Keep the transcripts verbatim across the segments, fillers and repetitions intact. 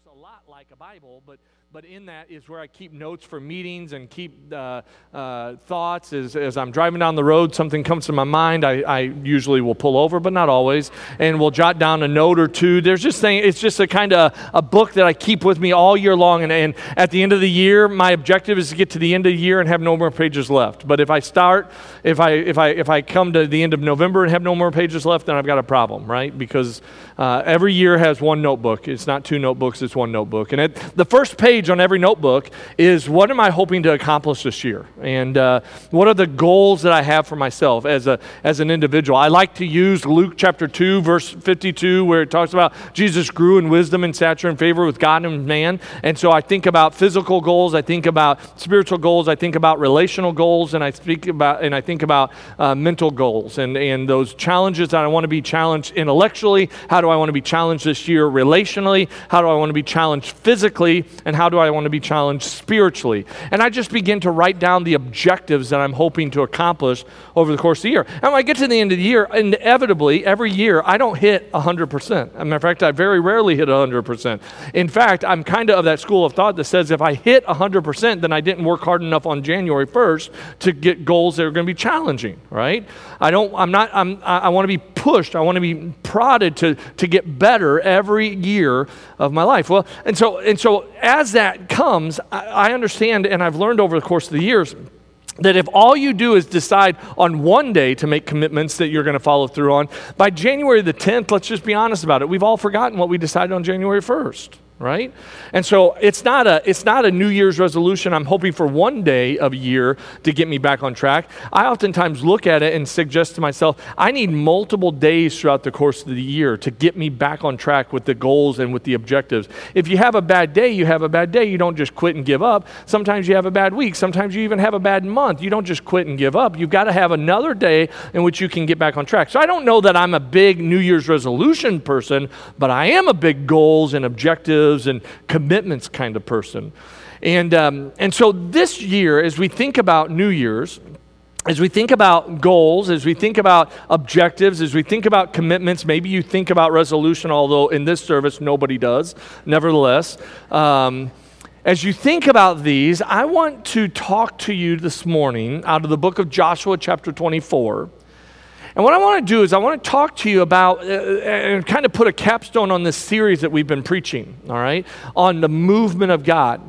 looks a lot like a Bible, but but in that is where I keep notes for meetings and keep uh, uh, thoughts. As, as I'm driving down the road, something comes to my mind, I, I usually will pull over, but not always, and we'll jot down a note or two. There's just saying it's just a kind of a book that I keep with me all year long, and, and at the end of the year, my objective is to get to the end of the year and have no more pages left. But if I start, if I if I if I come to the end of November and have no more pages left, then I've got a problem, right? Because uh, every year has one notebook. It's not two notebooks, it's one notebook. And at the first page on every notebook is, what am I hoping to accomplish this year? And uh, what are the goals that I have for myself as a as an individual? I like to use Luke chapter two, verse fifty-two, where it talks about Jesus grew in wisdom and stature and favor with God and man. And so I think about physical goals, I think about spiritual goals, I think about relational goals, and I speak about and I think about uh, mental goals and, and those challenges that I want to be challenged intellectually. How do I want to be challenged this year relationally? How do I want to be challenged physically? And how do I want to be challenged spiritually? And I just begin to write down the objectives that I'm hoping to accomplish over the course of the year. And when I get to the end of the year, inevitably, every year, I don't hit one hundred percent. As a matter of fact, I very rarely hit one hundred percent. In fact, I'm kind of of that school of thought that says if I hit one hundred percent, then I didn't work hard enough on January first to get goals that are going to be challenging, right? I don't, I'm not, I'm, I, I want to be pushed. I want to be prodded to, to get better every year of my life. Well, and so, and so as that comes, I, I understand, and I've learned over the course of the years, that if all you do is decide on one day to make commitments that you're going to follow through on, by January the tenth, let's just be honest about it, we've all forgotten what we decided on January first. Right? And so it's not a it's not a New Year's resolution. I'm hoping for one day of a year to get me back on track. I oftentimes look at it and suggest to myself, I need multiple days throughout the course of the year to get me back on track with the goals and with the objectives. If you have a bad day, you have a bad day. You don't just quit and give up. Sometimes you have a bad week. Sometimes you even have a bad month. You don't just quit and give up. You've got to have another day in which you can get back on track. So I don't know that I'm a big New Year's resolution person, but I am a big goals and objectives and commitments kind of person. And um, and so this year, as we think about New Year's, as we think about goals, as we think about objectives, as we think about commitments, maybe you think about resolution, although in this service nobody does, nevertheless. Um, as you think about these, I want to talk to you this morning out of the book of Joshua chapter twenty-four. And what I want to do is I want to talk to you about uh, and kind of put a capstone on this series that we've been preaching, all right, on the movement of God.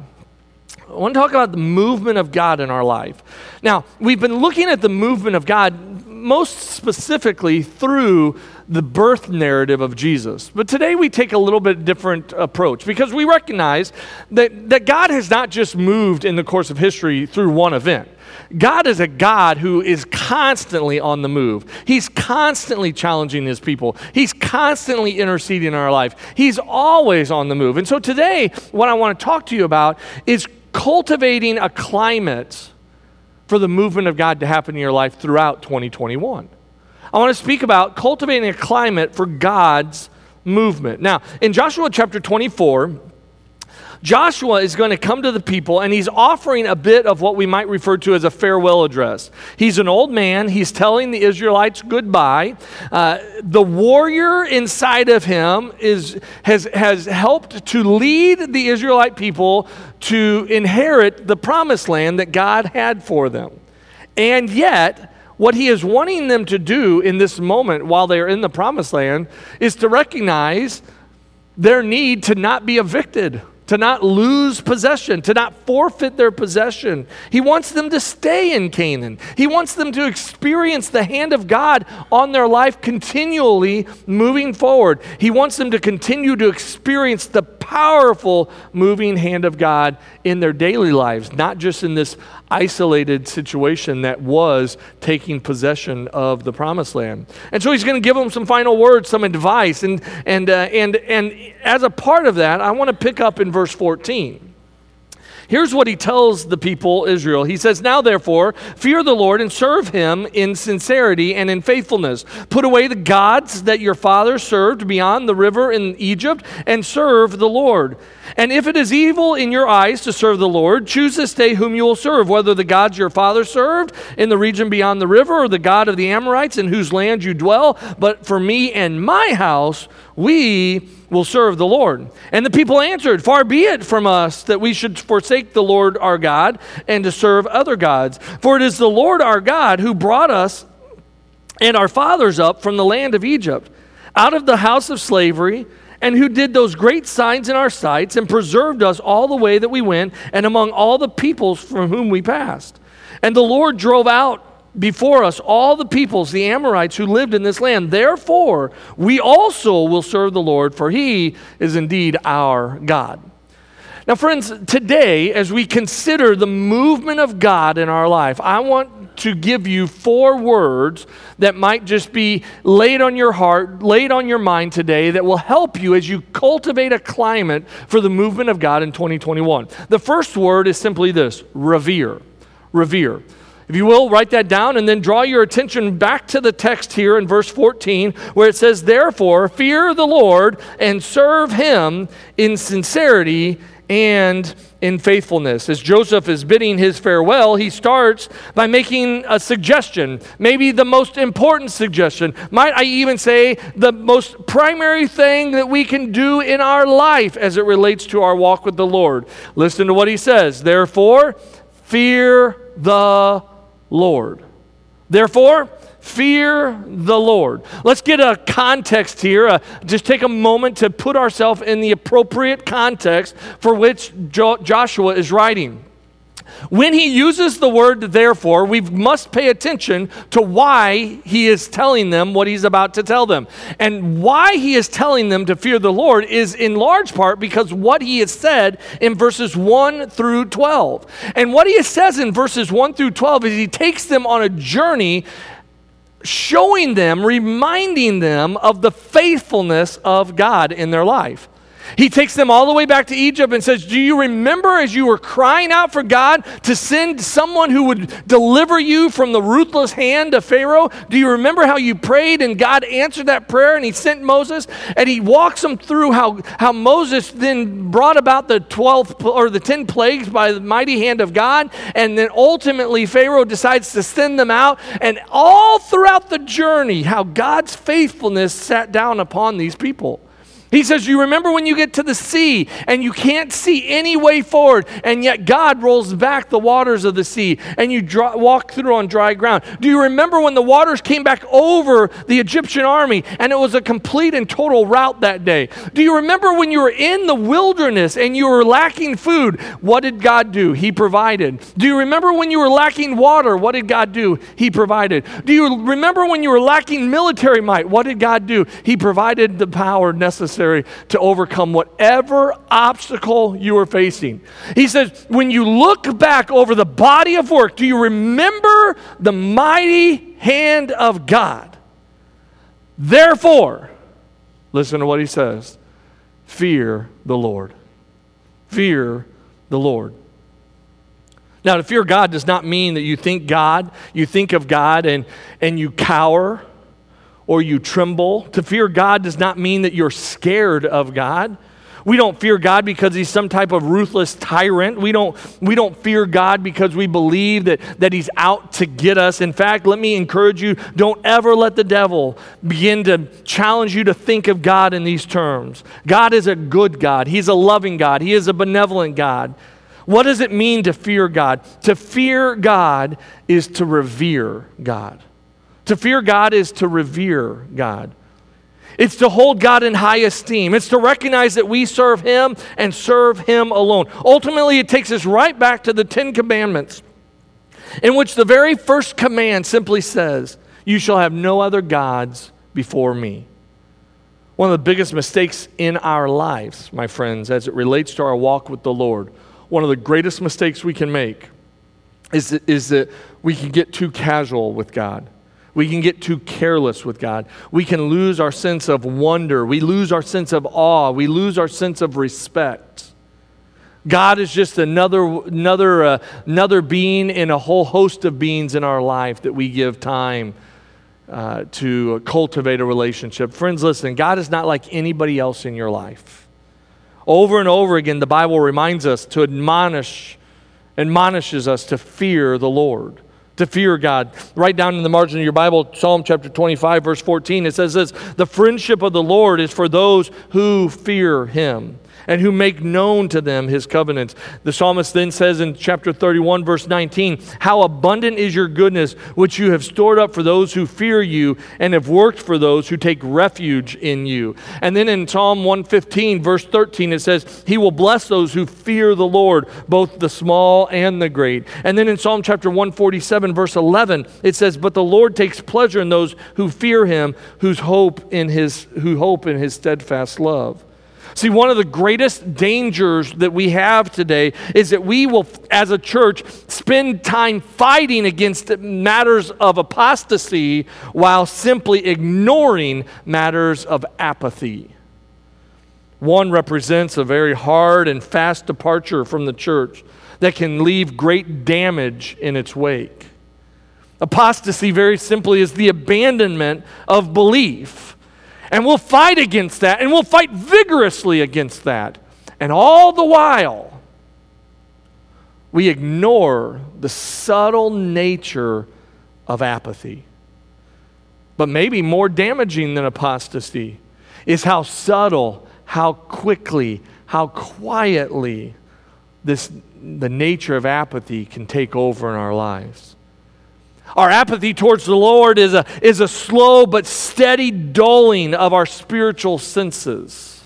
I want to talk about the movement of God in our life. Now, we've been looking at the movement of God most specifically through the birth narrative of Jesus. But today we take a little bit different approach because we recognize that, that God has not just moved in the course of history through one event. God is a God who is constantly on the move. He's constantly challenging his people. He's constantly interceding in our life. He's always on the move. And so today, what I want to talk to you about is cultivating a climate for the movement of God to happen in your life throughout twenty twenty-one. I want to speak about cultivating a climate for God's movement. Now, in Joshua chapter twenty-four, Joshua is going to come to the people, and he's offering a bit of what we might refer to as a farewell address. He's an old man. He's telling the Israelites goodbye. Uh, the warrior inside of him is has, has helped to lead the Israelite people to inherit the promised land that God had for them. And yet, what he is wanting them to do in this moment while they're in the promised land is to recognize their need to not be evicted, to not lose possession, to not forfeit their possession. He wants them to stay in Canaan. He wants them to experience the hand of God on their life continually moving forward. He wants them to continue to experience the powerful moving hand of God in their daily lives, not just in this isolated situation that was taking possession of the promised land. And so he's going to give them some final words, some advice, and and uh, and and as a part of that, I want to pick up in verse fourteen. Here's what he tells the people, Israel. He says, "Now therefore, fear the Lord and serve him in sincerity and in faithfulness. Put away the gods that your fathers served beyond the river in Egypt and serve the Lord. And if it is evil in your eyes to serve the Lord, choose this day whom you will serve, whether the gods your fathers served in the region beyond the river or the God of the Amorites in whose land you dwell. But for me and my house, we will serve the Lord. And the people answered, far be it from us that we should forsake the Lord our God and to serve other gods. For it is the Lord our God who brought us and our fathers up from the land of Egypt, out of the house of slavery, and who did those great signs in our sights and preserved us all the way that we went and among all the peoples from whom we passed. And the Lord drove out before us all the peoples, the Amorites who lived in this land. Therefore, we also will serve the Lord, for he is indeed our God. Now, friends, today, as we consider the movement of God in our life, I want to give you four words that might just be laid on your heart, laid on your mind today, that will help you as you cultivate a climate for the movement of God in twenty twenty-one. The first word is simply this: revere. Revere. If you will, write that down and then draw your attention back to the text here in verse fourteen, where it says, therefore, fear the Lord and serve him in sincerity and in faithfulness. As Joseph is bidding his farewell, he starts by making a suggestion, maybe the most important suggestion. Might I even say the most primary thing that we can do in our life as it relates to our walk with the Lord. Listen to what he says. Therefore, fear the Lord. Therefore, fear the Lord. Let's get a context here. Uh, just take a moment to put ourselves in the appropriate context for which jo- Joshua is writing. When he uses the word therefore, we must pay attention to why he is telling them what he's about to tell them. And why he is telling them to fear the Lord is in large part because what he has said in verses one through twelve. And what he says in verses one through twelve is he takes them on a journey showing them, reminding them of the faithfulness of God in their life. He takes them all the way back to Egypt and says, do you remember as you were crying out for God to send someone who would deliver you from the ruthless hand of Pharaoh? Do you remember how you prayed and God answered that prayer and he sent Moses? And he walks them through how, how Moses then brought about the twelve or the ten plagues by the mighty hand of God. And then ultimately Pharaoh decides to send them out. And all throughout the journey, how God's faithfulness sat down upon these people. He says, you remember when you get to the sea and you can't see any way forward, and yet God rolls back the waters of the sea and you dry, walk through on dry ground. Do you remember when the waters came back over the Egyptian army and it was a complete and total rout that day? Do you remember when you were in the wilderness and you were lacking food? What did God do? He provided. Do you remember when you were lacking water? What did God do? He provided. Do you remember when you were lacking military might? What did God do? He provided the power necessary to overcome whatever obstacle you are facing. He says, when you look back over the body of work, do you remember the mighty hand of God? Therefore, listen to what he says, fear the Lord. Fear the Lord. Now, to fear God does not mean that you think God, you think of God and, and you cower or you tremble. To fear God does not mean that you're scared of God. We don't fear God because he's some type of ruthless tyrant. We don't, we don't fear God because we believe that, that he's out to get us. In fact, let me encourage you, don't ever let the devil begin to challenge you to think of God in these terms. God is a good God. He's a loving God. He is a benevolent God. What does it mean to fear God? To fear God is to revere God. To fear God is to revere God. It's to hold God in high esteem. It's to recognize that we serve him and serve him alone. Ultimately, it takes us right back to the Ten Commandments, in which the very first command simply says, you shall have no other gods before me. One of the biggest mistakes in our lives, my friends, as it relates to our walk with the Lord, one of the greatest mistakes we can make is that, is that we can get too casual with God. We can get too careless with God. We can lose our sense of wonder. We lose our sense of awe. We lose our sense of respect. God is just another, another, uh, another being in a whole host of beings in our life that we give time uh, to cultivate a relationship. Friends, listen, God is not like anybody else in your life. Over and over again, the Bible reminds us to admonish, admonishes us to fear the Lord. to fear God. Right down in the margin of your Bible, Psalm chapter twenty-five, verse fourteen, it says this, the friendship of the Lord is for those who fear him and who make known to them his covenants. The psalmist then says in chapter thirty-one, verse nineteen, how abundant is your goodness, which you have stored up for those who fear you and have worked for those who take refuge in you. And then in Psalm one fifteen, verse thirteen, it says, he will bless those who fear the Lord, both the small and the great. And then in Psalm chapter one forty-seven, verse eleven, it says, but the Lord takes pleasure in those who fear him, whose hope in his, who hope in his steadfast love. See, one of the greatest dangers that we have today is that we will, as a church, spend time fighting against matters of apostasy while simply ignoring matters of apathy. One represents a very hard and fast departure from the church that can leave great damage in its wake. Apostasy, very simply, is the abandonment of belief. And we'll fight against that, and we'll fight vigorously against that. And all the while, we ignore the subtle nature of apathy. But maybe more damaging than apostasy is how subtle, how quickly, how quietly this, the nature of apathy can take over in our lives. Our apathy towards the Lord is a, is a slow but steady dulling of our spiritual senses.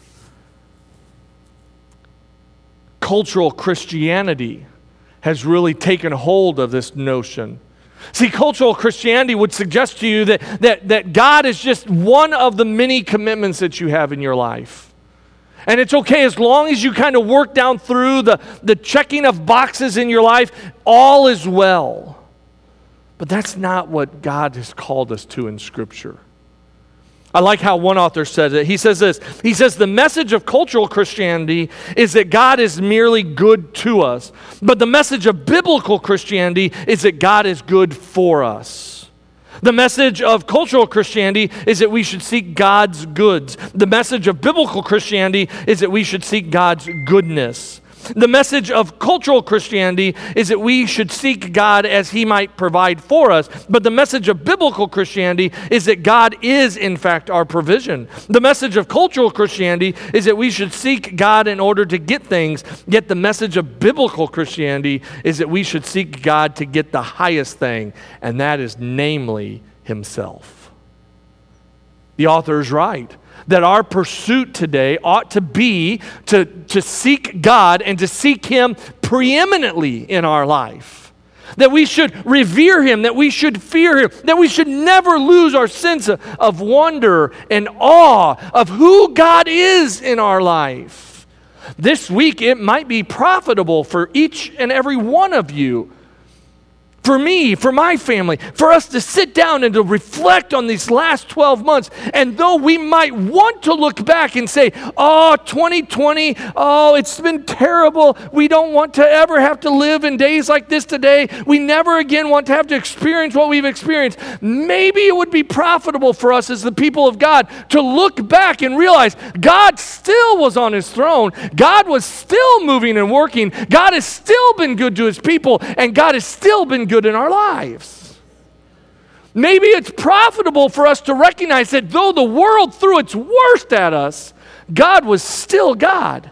Cultural Christianity has really taken hold of this notion. See, cultural Christianity would suggest to you that, that, that God is just one of the many commitments that you have in your life. And it's okay as long as you kind of work down through the, the checking of boxes in your life, all is well. But that's not what God has called us to in Scripture. I like how one author says it. He says this. He says, the message of cultural Christianity is that God is merely good to us. But the message of biblical Christianity is that God is good for us. The message of cultural Christianity is that we should seek God's goods. The message of biblical Christianity is that we should seek God's goodness. The message of cultural Christianity is that we should seek God as he might provide for us. But the message of biblical Christianity is that God is, in fact, our provision. The message of cultural Christianity is that we should seek God in order to get things. Yet the message of biblical Christianity is that we should seek God to get the highest thing, and that is namely himself. The author is right. That our pursuit today ought to be to, to seek God and to seek him preeminently in our life. That we should revere him, that we should fear him, that we should never lose our sense of, of wonder and awe of who God is in our life. This week it might be profitable for each and every one of you, for me, for my family, for us to sit down and to reflect on these last twelve months. And though we might want to look back and say, oh, twenty twenty, oh, it's been terrible. We don't want to ever have to live in days like this today. We never again want to have to experience what we've experienced. Maybe it would be profitable for us as the people of God to look back and realize God still was on his throne. God was still moving and working. God has still been good to his people, and God has still been good in our lives. Maybe it's profitable for us to recognize that though the world threw its worst at us, God was still God.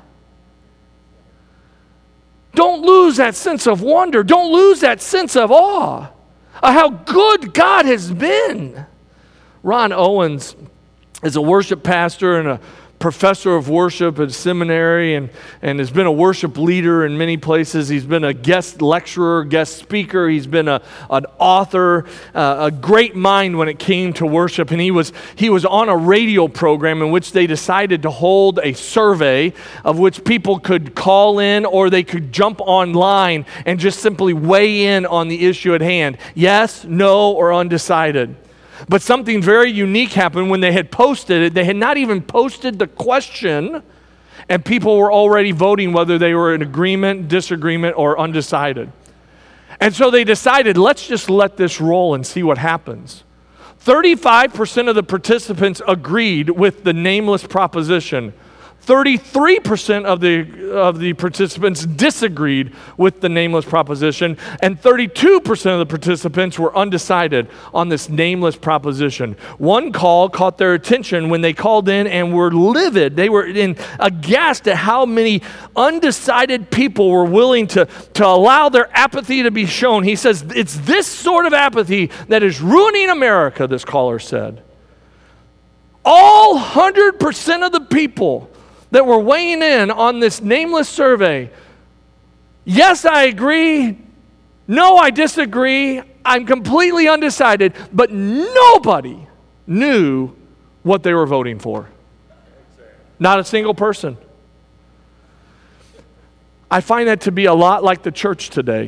Don't lose that sense of wonder. Don't lose that sense of awe of how good God has been. Ron Owens is a worship pastor and a professor of worship at seminary and, and has been a worship leader in many places. He's been a guest lecturer, guest speaker. He's been a, an author, uh, a great mind when it came to worship. And he was, he was on a radio program in which they decided to hold a survey of which people could call in or they could jump online and just simply weigh in on the issue at hand. Yes, no, or undecided. But something very unique happened when they had posted it. They had not even posted the question, and people were already voting whether they were in agreement, disagreement, or undecided. And so they decided, let's just let this roll and see what happens. thirty-five percent of the participants agreed with the nameless proposition. thirty-three percent of the, of the participants disagreed with the nameless proposition, and thirty-two percent of the participants were undecided on this nameless proposition. One call caught their attention when they called in and were livid. They were in aghast at how many undecided people were willing to, to allow their apathy to be shown. He says, it's this sort of apathy that is ruining America, this caller said. All one hundred percent of the people that were weighing in on this nameless survey, yes, I agree. No, I disagree. I'm completely undecided. But nobody knew what they were voting for. Not a single person. I find that to be a lot like the church today.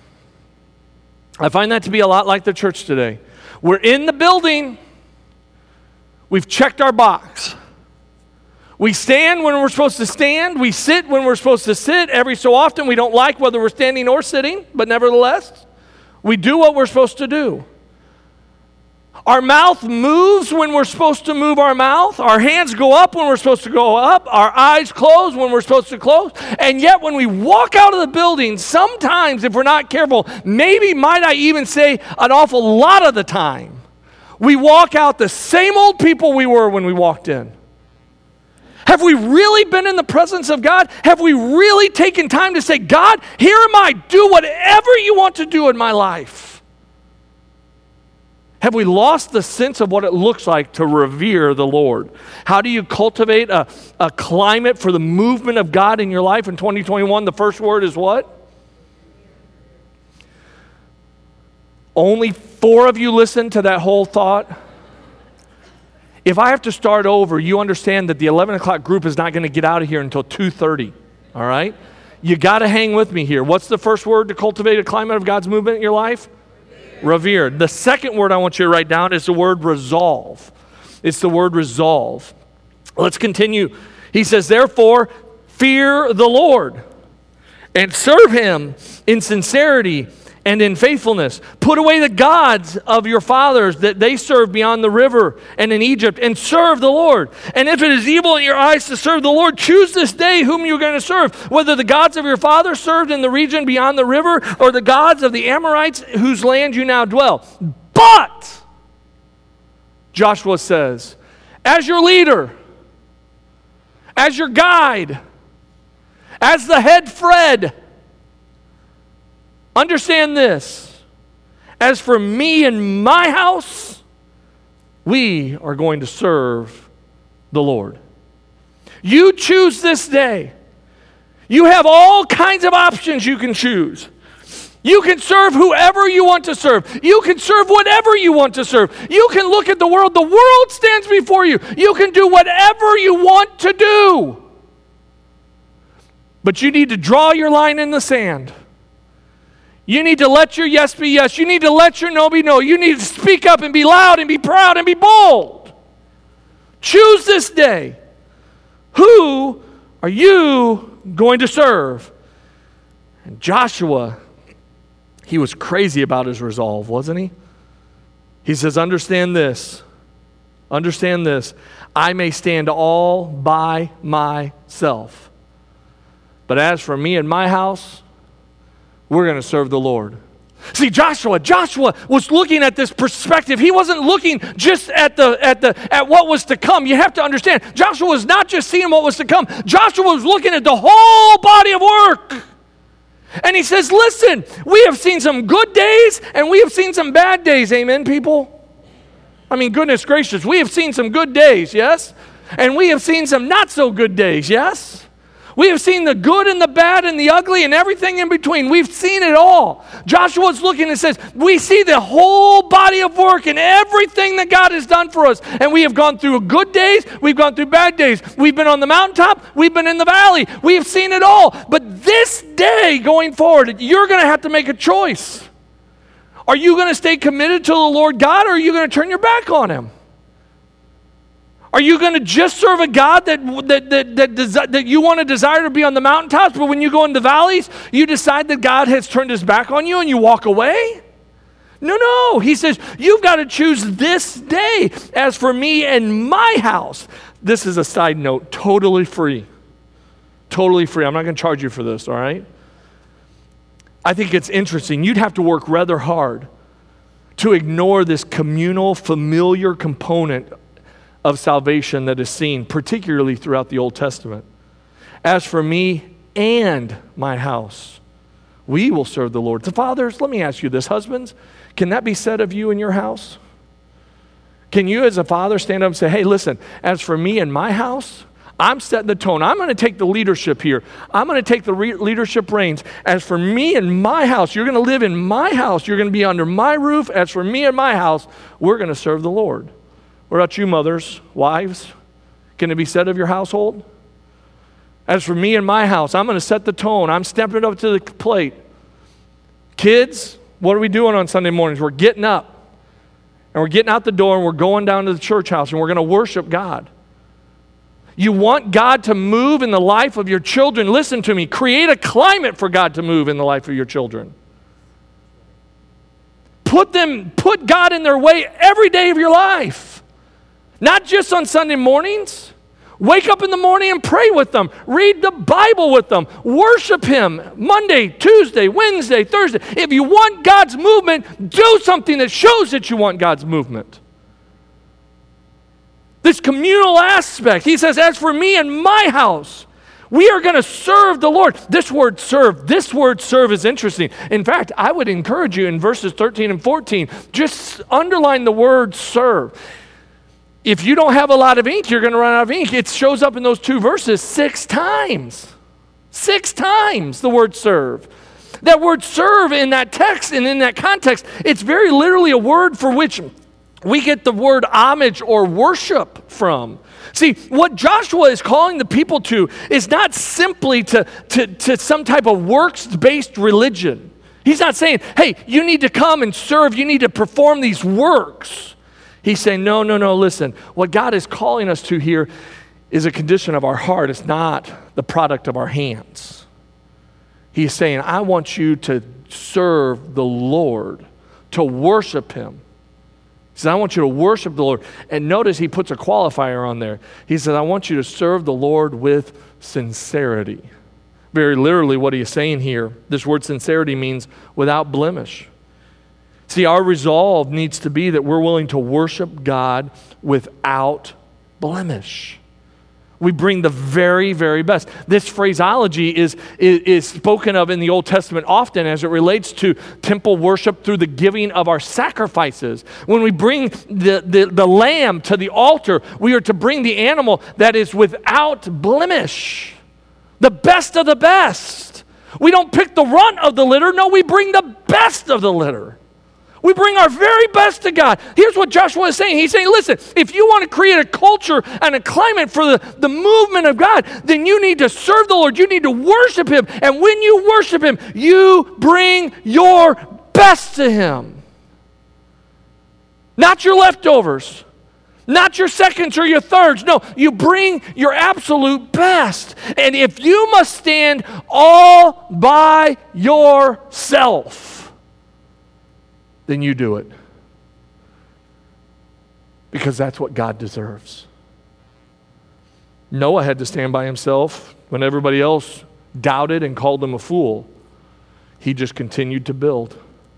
I find that to be a lot like the church today. We're in the building. We've checked our box. We stand when we're supposed to stand. We sit when we're supposed to sit. Every so often, we don't like whether we're standing or sitting, but nevertheless, we do what we're supposed to do. Our mouth moves when we're supposed to move our mouth. Our hands go up when we're supposed to go up. Our eyes close when we're supposed to close. And yet, when we walk out of the building, sometimes, if we're not careful, maybe, might I even say, an awful lot of the time, we walk out the same old people we were when we walked in. Have we really been in the presence of God? Have we really taken time to say, God, here am I, do whatever you want to do in my life? Have we lost the sense of what it looks like to revere the Lord? How do you cultivate a, a climate for the movement of God in your life in twenty twenty-one? The first word is what? Only four of you listened to that whole thought. If I have to start over, you understand that the eleven o'clock group is not going to get out of here until two thirty, all right? You got to hang with me here. What's the first word to cultivate a climate of God's movement in your life? Revere. The second word I want you to write down is the word resolve. It's the word resolve. Let's continue. He says, therefore, fear the Lord and serve him in sincerity and in faithfulness. Put away the gods of your fathers that they served beyond the river and in Egypt, and serve the Lord. And if it is evil in your eyes to serve the Lord, choose this day whom you're going to serve, whether the gods of your fathers served in the region beyond the river, or the gods of the Amorites whose land you now dwell. But, Joshua says, as your leader, as your guide, as the head Fred, understand this. As for me and my house, we are going to serve the Lord. You choose this day. You have all kinds of options you can choose. You can serve whoever you want to serve. You can serve whatever you want to serve. You can look at the world. The world stands before you. You can do whatever you want to do. But you need to draw your line in the sand. You need to let your yes be yes. You need to let your no be no. You need to speak up and be loud and be proud and be bold. Choose this day. Who are you going to serve? And Joshua, he was crazy about his resolve, wasn't he? He says, understand this. Understand this. I may stand all by myself. But as for me and my house, we're going to serve the Lord. See, Joshua, Joshua was looking at this perspective. He wasn't looking just at the at the at what was to come. You have to understand, Joshua was not just seeing what was to come. Joshua was looking at the whole body of work. And he says, listen, we have seen some good days and we have seen some bad days. Amen, people? I mean, goodness gracious, we have seen some good days, yes? And we have seen some not so good days, yes? We have seen the good and the bad and the ugly and everything in between. We've seen it all. Joshua's looking and says, we see the whole body of work and everything that God has done for us. And we have gone through good days. We've gone through bad days. We've been on the mountaintop. We've been in the valley. We have seen it all. But this day going forward, you're going to have to make a choice. Are you going to stay committed to the Lord God, or are you going to turn your back on him? Are you going to just serve a God that that that that, desi- that you want to desire to be on the mountaintops, but when you go in the valleys, you decide that God has turned his back on you and you walk away? No, no. He says, you've got to choose this day. As for me and my house, this is a side note, totally free. Totally free. I'm not going to charge you for this, all right? I think it's interesting. You'd have to work rather hard to ignore this communal, familiar component of salvation that is seen, particularly throughout the Old Testament. As for me and my house, we will serve the Lord. The fathers, let me ask you this. Husbands, can that be said of you in your house? Can you as a father stand up and say, hey, listen, as for me and my house, I'm setting the tone. I'm going to take the leadership here. I'm going to take the re- leadership reins. As for me and my house, you're going to live in my house. You're going to be under my roof. As for me and my house, we're going to serve the Lord. What about you, mothers, wives? Can it be said of your household? As for me and my house, I'm going to set the tone. I'm stepping up to the plate. Kids, what are we doing on Sunday mornings? We're getting up, and we're getting out the door, and we're going down to the church house, and we're going to worship God. You want God to move in the life of your children? Listen to me. Create a climate for God to move in the life of your children. Put them, put God in their way every day of your life. Not just on Sunday mornings. Wake up in the morning and pray with them. Read the Bible with them. Worship Him Monday, Tuesday, Wednesday, Thursday. If you want God's movement, do something that shows that you want God's movement. This communal aspect. He says, as for me and my house, we are going to serve the Lord. This word serve, this word serve is interesting. In fact, I would encourage you in verses thirteen and fourteen, just underline the word serve. If you don't have a lot of ink, you're going to run out of ink. It shows up in those two verses six times. Six times the word serve. That word serve in that text and in that context, it's very literally a word for which we get the word homage or worship from. See, what Joshua is calling the people to is not simply to, to, to some type of works-based religion. He's not saying, hey, you need to come and serve, you need to perform these works. He's saying, no, no, no, listen. What God is calling us to here is a condition of our heart. It's not the product of our hands. He's saying, I want you to serve the Lord, to worship Him. He says, I want you to worship the Lord. And notice he puts a qualifier on there. He says, I want you to serve the Lord with sincerity. Very literally what he is saying here, this word sincerity means without blemish. See, our resolve needs to be that we're willing to worship God without blemish. We bring the very, very best. This phraseology is, is, is spoken of in the Old Testament often as it relates to temple worship through the giving of our sacrifices. When we bring the, the, the lamb to the altar, we are to bring the animal that is without blemish. The best of the best. We don't pick the runt of the litter. No, we bring the best of the litter. We bring our very best to God. Here's what Joshua is saying. He's saying, listen, if you want to create a culture and a climate for the, the movement of God, then you need to serve the Lord. You need to worship Him. And when you worship Him, you bring your best to Him. Not your leftovers. Not your seconds or your thirds. No, you bring your absolute best. And if you must stand all by yourself, then you do it. Because that's what God deserves. Noah had to stand by himself when everybody else doubted and called him a fool. He just continued to build.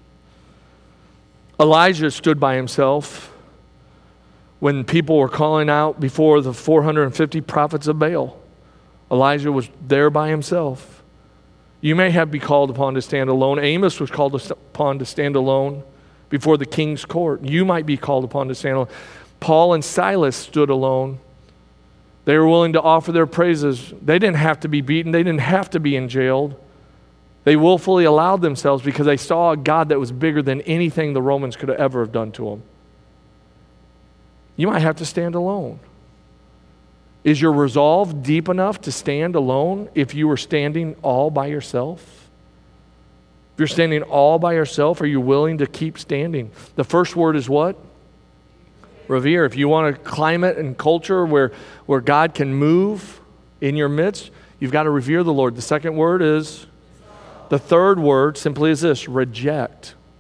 Elijah stood by himself when people were calling out before the four hundred fifty prophets of Baal. Elijah was there by himself. You may have been called upon to stand alone. Amos was called upon to stand alone before the king's court. You might be called upon to stand alone. Paul and Silas stood alone. They were willing to offer their praises. They didn't have to be beaten. They didn't have to be in jail. They willfully allowed themselves because they saw a God that was bigger than anything the Romans could ever have done to them. You might have to stand alone. Is your resolve deep enough to stand alone if you were standing all by yourself? If you're standing all by yourself, are you willing to keep standing? The first word is what? Revere. If you want a climate and culture where, where God can move in your midst, you've got to revere the Lord. The second word is, the third word simply is this, reject.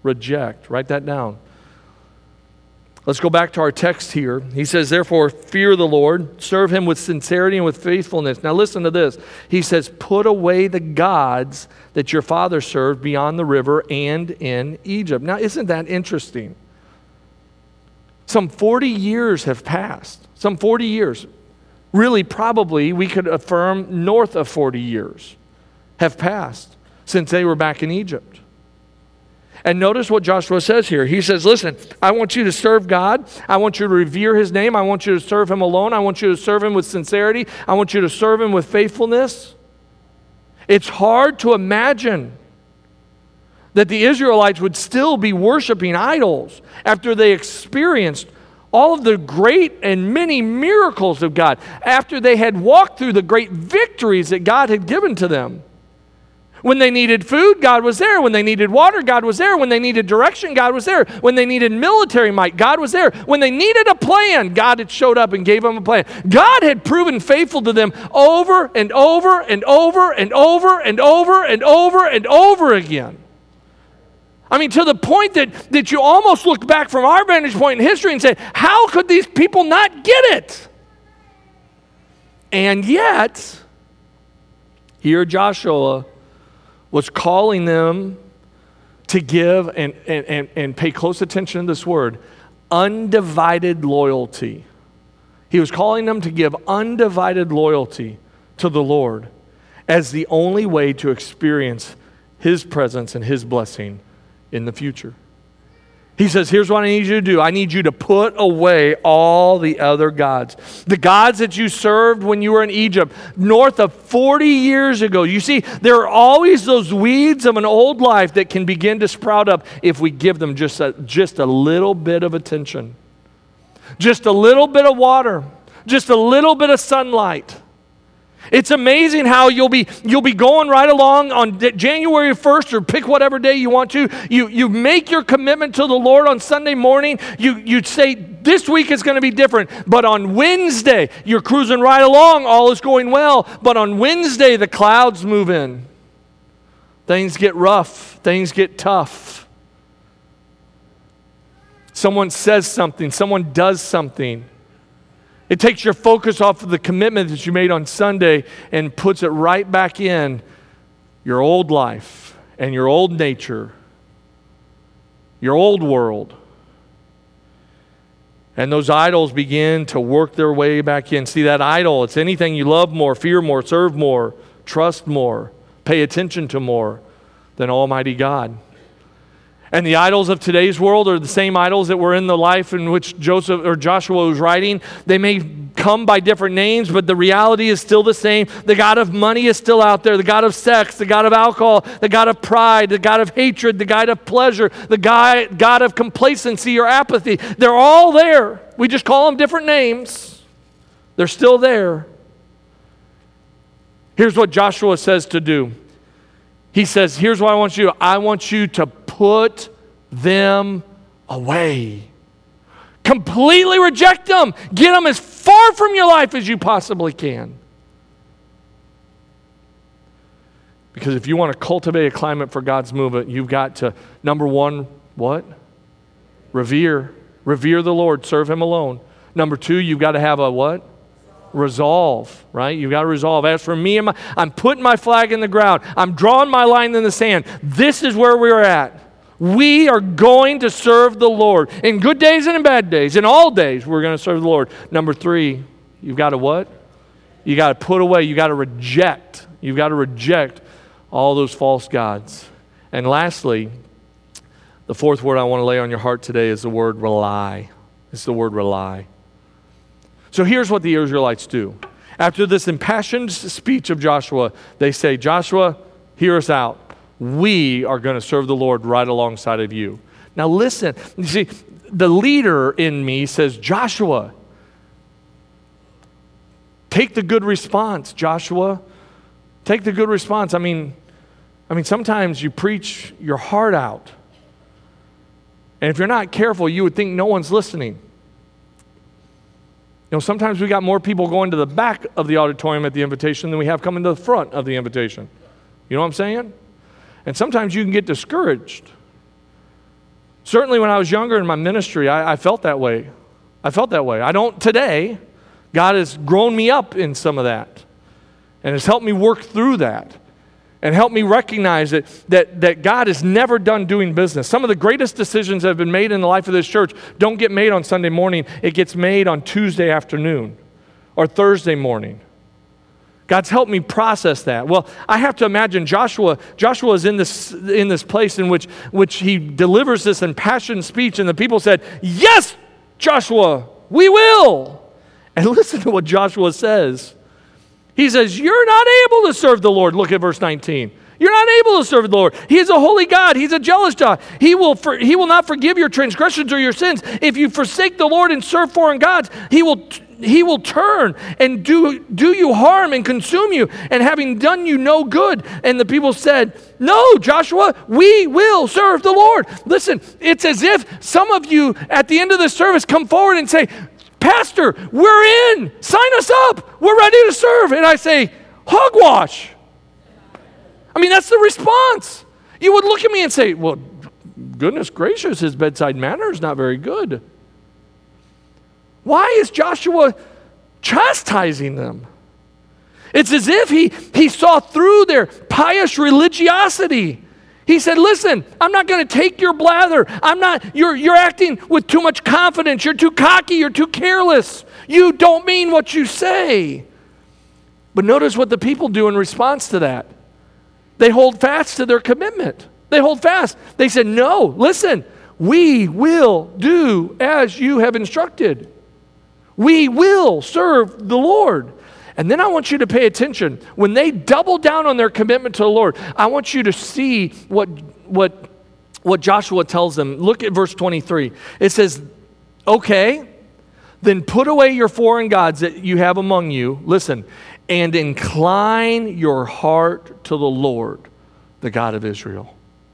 Reject. Write that down. Let's go back to our text here. He says, therefore, fear the Lord, serve him with sincerity and with faithfulness. Now listen to this. He says, put away the gods that your father served beyond the river and in Egypt. Now, isn't that interesting? Some forty years have passed. Some forty years. Really, probably, we could affirm north of forty years have passed since they were back in Egypt. And notice what Joshua says here. He says, listen, I want you to serve God. I want you to revere his name. I want you to serve him alone. I want you to serve him with sincerity. I want you to serve him with faithfulness. It's hard to imagine that the Israelites would still be worshiping idols after they experienced all of the great and many miracles of God, after they had walked through the great victories that God had given to them. When they needed food, God was there. When they needed water, God was there. When they needed direction, God was there. When they needed military might, God was there. When they needed a plan, God had showed up and gave them a plan. God had proven faithful to them over and over and over and over and over and over and over again. I mean, to the point that, that you almost look back from our vantage point in history and say, how could these people not get it? And yet, here Joshua was calling them to give, and, and, and, and pay close attention to this word, undivided loyalty. He was calling them to give undivided loyalty to the Lord as the only way to experience his presence and his blessing in the future. He says, here's what I need you to do. I need you to put away all the other gods. The gods that you served when you were in Egypt, north of forty years ago. You see, there are always those weeds of an old life that can begin to sprout up if we give them just a, just a little bit of attention. Just a little bit of water. Just a little bit of sunlight. It's amazing how you'll be you'll be going right along on January first, or pick whatever day you want to. You you make your commitment to the Lord on Sunday morning. You you say this week is going to be different. But on Wednesday, you're cruising right along, all is going well. But on Wednesday, the clouds move in. Things get rough. Things get tough. Someone says something. Someone does something. It takes your focus off of the commitment that you made on Sunday and puts it right back in your old life and your old nature, your old world. And those idols begin to work their way back in. See, that idol, it's anything you love more, fear more, serve more, trust more, pay attention to more than Almighty God. And the idols of today's world are the same idols that were in the life in which Joseph or Joshua was writing. They may come by different names, but the reality is still the same. The God of money is still out there. The God of sex, the God of alcohol, the God of pride, the God of hatred, the God of pleasure, the God, God of complacency or apathy. They're all there. We just call them different names. They're still there. Here's what Joshua says to do. He says, here's what I want you to do. I want you to put them away. Completely reject them. Get them as far from your life as you possibly can. Because if you want to cultivate a climate for God's movement, you've got to, number one, what? Revere. Revere the Lord. Serve him alone. Number two, you've got to have a what? Resolve, right? You've got to resolve. As for me, and my, I'm putting my flag in the ground. I'm drawing my line in the sand. This is where we're at. We are going to serve the Lord. In good days and in bad days. In all days, we're going to serve the Lord. Number three, you've got to what? You got to put away. You got to reject. You've got to reject all those false gods. And lastly, the fourth word I want to lay on your heart today is the word rely. It's the word rely. So here's what the Israelites do. After this impassioned speech of Joshua, they say, Joshua, hear us out. We are going to serve the Lord right alongside of you. Now listen, you see, the leader in me says, Joshua, take the good response, Joshua. Take the good response. I mean, I mean, sometimes you preach your heart out. And if you're not careful, you would think no one's listening. You know, sometimes we got more people going to the back of the auditorium at the invitation than we have coming to the front of the invitation. You know what I'm saying? And sometimes you can get discouraged. Certainly when I was younger in my ministry, I, I felt that way. I felt that way. I don't today. God has grown me up in some of that and has helped me work through that and helped me recognize that, that, that God is never done doing business. Some of the greatest decisions that have been made in the life of this church don't get made on Sunday morning. It gets made on Tuesday afternoon or Thursday morning. God's helped me process that. Well, I have to imagine Joshua, Joshua is in this, in this place in which, which he delivers this impassioned speech, and the people said, "Yes, Joshua, we will." And listen to what Joshua says. He says, "You're not able to serve the Lord." Look at verse nineteen. You're not able to serve the Lord. He is a holy God. He's a jealous God. He will, for, he will not forgive your transgressions or your sins. If you forsake the Lord and serve foreign gods, he will He will turn and do, do you harm and consume you, and having done you no good. And the people said, "No, Joshua, we will serve the Lord." Listen, it's as if some of you at the end of the service come forward and say, "Pastor, we're in. Sign us up. We're ready to serve." And I say, "Hogwash." I mean, that's the response. You would look at me and say, "Well, goodness gracious, his bedside manner is not very good." Why is Joshua chastising them? It's as if he, he saw through their pious religiosity. He said, "Listen, I'm not going to take your blather. I'm not, you're, you're acting with too much confidence. You're too cocky. You're too careless. You don't mean what you say." But notice what the people do in response to that. They hold fast to their commitment. They hold fast. They said, "No, listen, we will do as you have instructed. We will serve the Lord." And then I want you to pay attention. When they double down on their commitment to the Lord, I want you to see what, what, what Joshua tells them. Look at verse twenty-three. It says, "Okay, then put away your foreign gods that you have among you." Listen, "and incline your heart to the Lord, the God of Israel."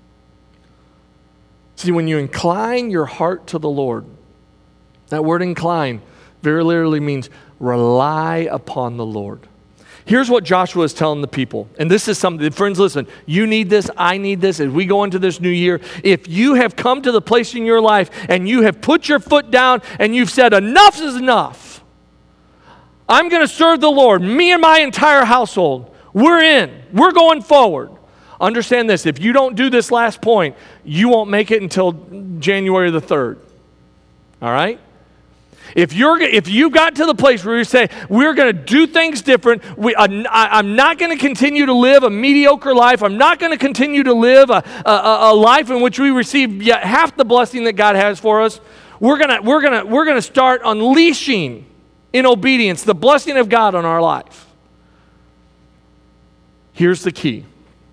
See, when you incline your heart to the Lord, that word incline very literally means rely upon the Lord. Here's what Joshua is telling the people. And this is something, friends, listen, you need this, I need this. As we go into this new year, if you have come to the place in your life and you have put your foot down and you've said, "Enough is enough. I'm going to serve the Lord. Me and my entire household. We're in. We're going forward." Understand this. If you don't do this last point, you won't make it until January the third. All right? If you're, if you got to the place where you say, "We're going to do things different. We, I, I'm not going to continue to live a mediocre life. I'm not going to continue to live a, a, a life in which we receive yet half the blessing that God has for us. We're going to, we're going to, we're going to start unleashing in obedience the blessing of God on our life." Here's the key.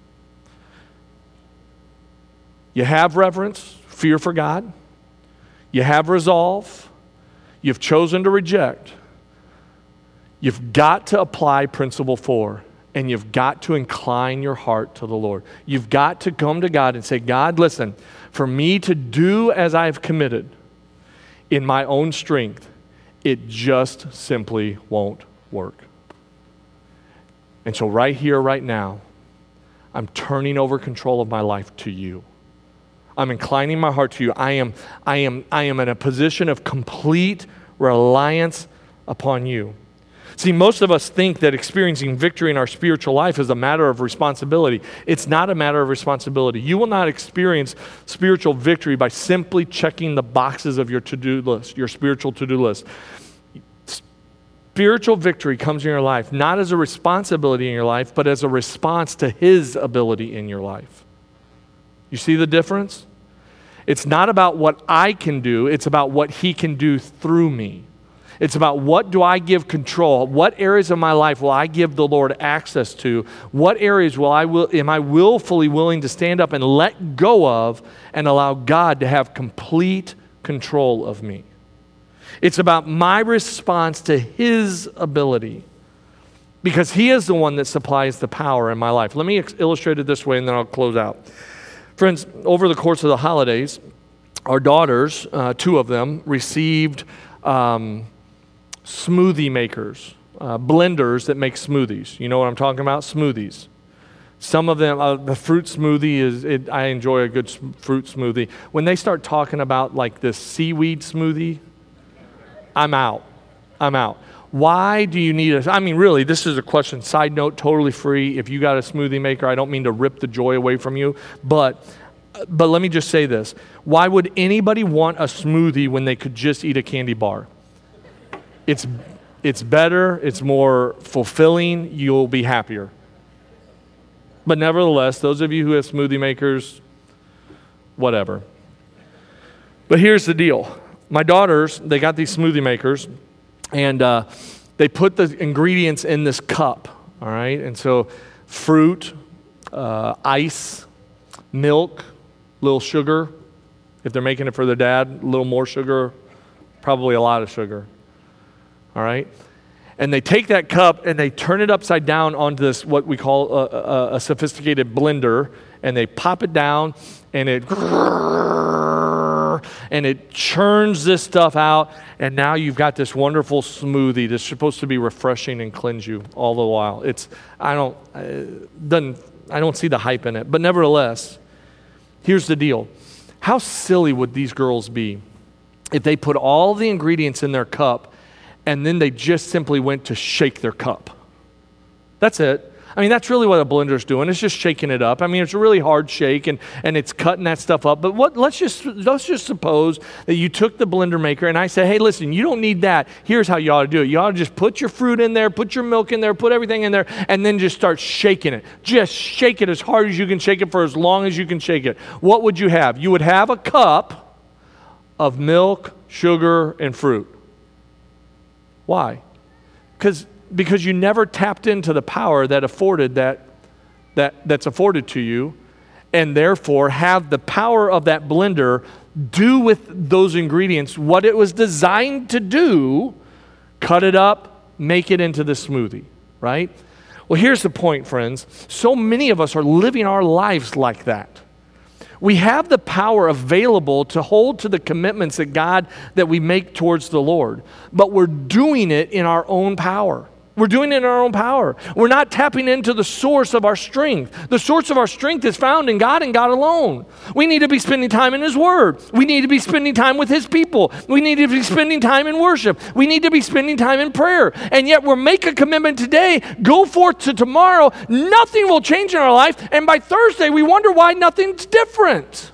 You have reverence, fear for God. You have resolve. You've chosen to reject. You've got to apply principle four, and you've got to incline your heart to the Lord. You've got to come to God and say, "God, listen, for me to do as I've committed in my own strength, it just simply won't work. And so right here, right now, I'm turning over control of my life to you. I'm inclining my heart to you. I am, I am, I am in a position of complete reliance upon you." See, most of us think that experiencing victory in our spiritual life is a matter of responsibility. It's not a matter of responsibility. You will not experience spiritual victory by simply checking the boxes of your to-do list, your spiritual to-do list. Spiritual victory comes in your life not as a responsibility in your life, but as a response to His ability in your life. You see the difference? It's not about what I can do, it's about what He can do through me. It's about what do I give control? What areas of my life will I give the Lord access to? What areas will I will am I willfully willing to stand up and let go of and allow God to have complete control of me? It's about my response to His ability, because He is the one that supplies the power in my life. Let me ex- illustrate it this way, and then I'll close out. Friends, over the course of the holidays, our daughters, uh, two of them, received um, smoothie makers, uh, blenders that make smoothies. You know what I'm talking about? Smoothies. Some of them, uh, the fruit smoothie is, it, I enjoy a good fruit smoothie. When they start talking about like this seaweed smoothie, I'm out. I'm out. Why do you need a, I mean, really, this is a question, side note, totally free. If you got a smoothie maker, I don't mean to rip the joy away from you, but but let me just say this. Why would anybody want a smoothie when they could just eat a candy bar? It's it's better, it's more fulfilling, you'll be happier. But nevertheless, those of you who have smoothie makers, whatever. But here's the deal. My daughters, they got these smoothie makers, and uh, they put the ingredients in this cup, all right? And so fruit, uh, ice, milk, little sugar. If they're making it for their dad, a little more sugar, probably a lot of sugar, all right? And they take that cup and they turn it upside down onto this, what we call a, a, a sophisticated blender, and they pop it down, and it and it churns this stuff out, and now you've got this wonderful smoothie that's supposed to be refreshing and cleanse you all the while. It's I don't it doesn't I don't see the hype in it, but nevertheless, here's the deal: how silly would these girls be if they put all the ingredients in their cup and then they just simply went to shake their cup? That's it. I mean, that's really what a blender's doing. It's just shaking it up. I mean, it's a really hard shake, and, and it's cutting that stuff up. But what? Let's just let's just suppose that you took the blender maker, and I said, hey, listen, you don't need that. Here's how you ought to do it. You ought to just put your fruit in there, put your milk in there, put everything in there, and then just start shaking it. Just shake it as hard as you can shake it for as long as you can shake it. What would you have? You would have a cup of milk, sugar, and fruit. Why? Because because you never tapped into the power that afforded that, that that's afforded to you, and therefore have the power of that blender do with those ingredients what it was designed to do, cut it up, make it into the smoothie, right? Well, here's the point, friends. So many of us are living our lives like that. We have the power available to hold to the commitments that God, that we make towards the Lord, but we're doing it in our own power. We're doing it in our own power. We're not tapping into the source of our strength. The source of our strength is found in God and God alone. We need to be spending time in His Word. We need to be spending time with His people. We need to be spending time in worship. We need to be spending time in prayer. And yet we'll make a commitment today, go forth to tomorrow. Nothing will change in our life. And by Thursday, we wonder why nothing's different.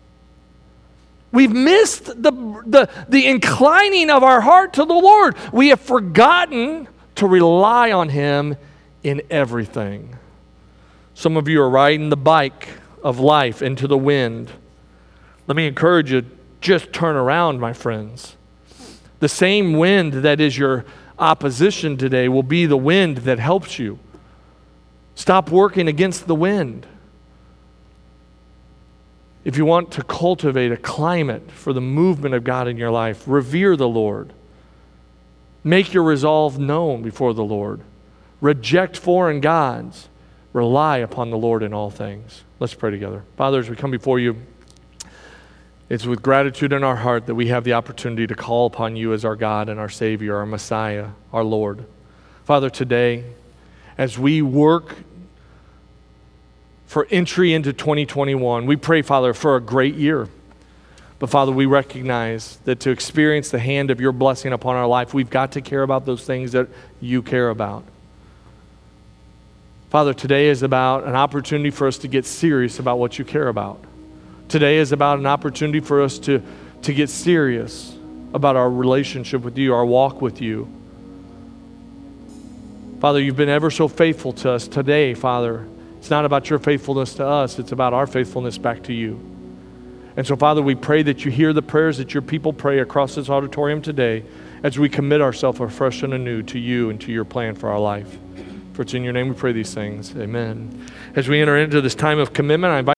We've missed the, the, the inclining of our heart to the Lord. We have forgotten to rely on Him in everything. Some of you are riding the bike of life into the wind. Let me encourage you, just turn around, my friends. The same wind that is your opposition today will be the wind that helps you. Stop working against the wind. If you want to cultivate a climate for the movement of God in your life, revere the Lord. Make your resolve known before the Lord. Reject foreign gods. Rely upon the Lord in all things. Let's pray together. Father, as we come before you, it's with gratitude in our heart that we have the opportunity to call upon you as our God and our Savior, our Messiah, our Lord. Father, today, as we work for entry into twenty twenty-one, we pray, Father, for a great year. But Father, we recognize that to experience the hand of your blessing upon our life, we've got to care about those things that you care about. Father, today is about an opportunity for us to get serious about what you care about. Today is about an opportunity for us to, to get serious about our relationship with you, our walk with you. Father, you've been ever so faithful to us today, Father. It's not about your faithfulness to us, it's about our faithfulness back to you. And so, Father, we pray that you hear the prayers that your people pray across this auditorium today as we commit ourselves afresh and anew to you and to your plan for our life. For it's in your name we pray these things. Amen. As we enter into this time of commitment, I invite